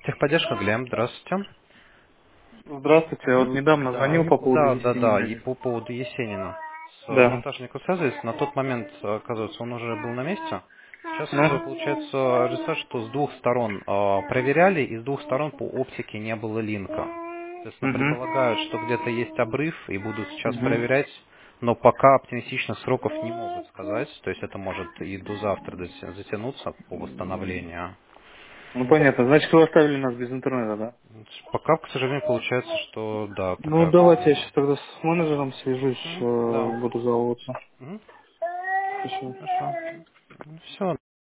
Техподдержка Глеб, здравствуйте. Здравствуйте, я вот недавно Да, звонил по поводу да, и Есенина. по поводу Есенина. С Да. монтажником связывались, на тот момент, оказывается, он уже был на месте. Сейчас уже Да? получается результат, что с двух сторон проверяли, и с двух сторон по оптике не было линка. Соответственно, предполагают, Угу. что где-то есть обрыв, и будут сейчас Угу. проверять, но пока оптимистичных сроков не могут сказать. То есть это может и до завтра затянуться по восстановлению. Ну понятно, значит вы оставили нас без интернета, да? Пока, к сожалению, получается, что да, Ну такая давайте я проблема. сейчас тогда с менеджером свяжусь, Да. буду жаловаться. Мгм. Хорошо. Хорошо. Все.